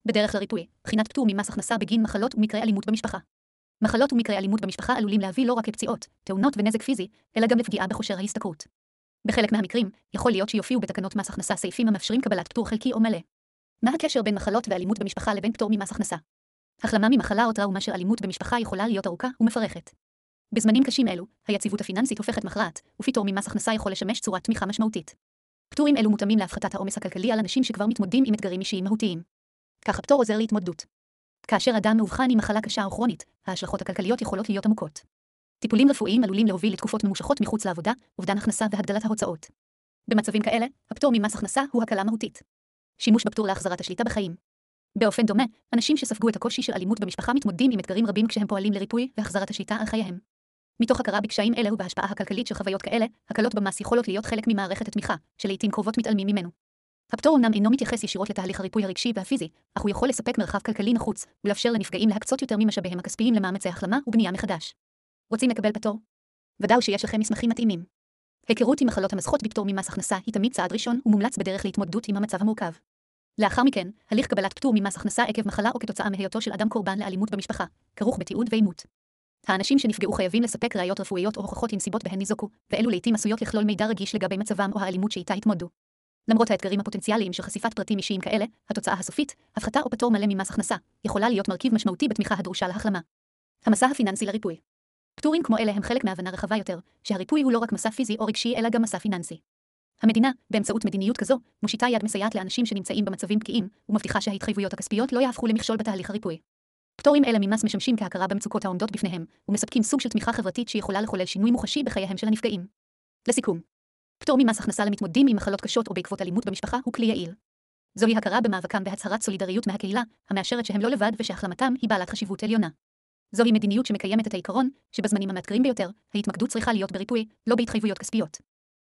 בדרך לריפוי, בחינת פטור ממס הכנסה בגין מחלות ומקרי אלימות במשפחה. מחלות ומקרי אלימות במשפחה עלולים להביא לא רק לפציעות, תאונות ונזק פיזי, אלא גם לפגיעה בכושר ההשתכרות. בחלק מהמקרים, יכול להיות שיופיעו בתקנות מס הכנסה סעיפים המאפשרים קבלת פטור חלקי או מלא. מה הקשר בין מחלות ואלימות במשפחה לבין פטור ממס הכנסה? החלמה ממחלה או טראומה של אלימות במשפחה יכולה להיות ארוכה ומפרכת. בזמנים קשים אלו, היציבות הפיננסית הופכת מכרעת, ופטור ממס הכנסה יכול לשמש צורת תמיכה משמעותית. פטורים אלו מותאמים להפחתת העומס הכלכלי על אנשים שכבר מתמודדים עם אתגרים אישיים מהותיים. כך הפטור עוזר להתמודדות. כאשר אדם מאובחן עם מחלה קשה או כרונית, ההשלכות הכלכליות יכולות להיות עמוקות. טיפולים רפואיים עלולים להוביל לתקופות ממושכות מחוץ לעבודה, אובדן הכנסה והגדלת ההוצאות. במצבים כאלה, הפטור ממס הכנסה הוא הקלה מהותית. שימוש בפטור להחזרת השליטה בחיים. באופן דומה, אנשים שספגו את הקושי של אלימות במשפחה מתמודדים עם אתגרים רבים כשהם פועלים לריפוי והחזרת השליטה על חייהם. מתוך הכרה בקשיים אלה ובהשפעה הכלכלית של חוויות כאלה, הקלות במס יכולות להיות חלק ממערכת התמיכה, שלעיתים קרובות מתעלמים ממנו. הפטור אומנם אינו מתייחס ישירות לתהליך הריפוי הרגשי והפיזי, אך הוא יכול לספק מרחב כלכלי נחוץ, ולאפשר לנפגעים להקצות יותר ממשאביהם הכספיים למאמצי החלמה ובנייה מחדש. רוצים לקבל פטור? ודאו שיש לכם מסמכים מתאימים. היכרות עם מחלות המזכות בפטור ממס הכנסה היא תמיד צעד ראשון ומומלץ בדרך להתמודדות עם המצב המורכב. לאחר מכן, הליך קבלת פטור ממס הכנסה עקב מחלה או כתוצאה מהיותו של אדם קורבן לאלימות במשפחה, כרוך בתיעוד ואימות. האנשים שנפגעו חייבים לספק ראיות רפואיות או הוכחות לנסיבות בהן ניזוקו, ואלו לעיתים עשויות לכלול מידע רגיש לגבי מצבם או האלימות שאיתה התמודדו. למרות האתגרים הפוטנציאליים של חשיפת פרטים אישיים כאלה, התוצאה הסופית, הפחתה או פטור מלא ממס הכנסה, יכולה להיות מרכיב משמעותי בתמיכה הדרושה להחלמה. המסע הפיננסי לריפוי. פטורים כמו אלה הם חלק מהבנה רחבה יותר, שהריפוי הוא לא רק מסע פיזי או רגשי אלא גם מסע פיננסי. המדינה, באמצעות מדיניות כזו, מושיטה יד מסייעת לאנשים שנמצאים במצבים פגיעים, ומבטיחה שההתחייבויות הכספיות לא יהפכו למכשול בתהליך הריפוי. פטורים אלה ממס משמשים כהכרה במצוקות העומדות בפניהם, ומספקים סוג של תמיכה חברתית שיכולה לחולל שינוי מוחשי בחייהם של הנפגעים. לסיכום, פטור ממס הכנסה למתמודדים עם מחלות קשות או בעקבות אלימות במשפחה הוא כלי יעיל. זוהי הכרה במאבקם בהצהרת סולידריות מהקהילה, המאשרת שהם לא לבד ושהחלמתם היא בעלת חשיבות עליונה. זוהי מדיניות שמקיימת את העיקרון, שבזמנים המאתגרים ביותר, ההתמקדות צריכה להיות בריפוי, לא בהתחייבויות כספיות.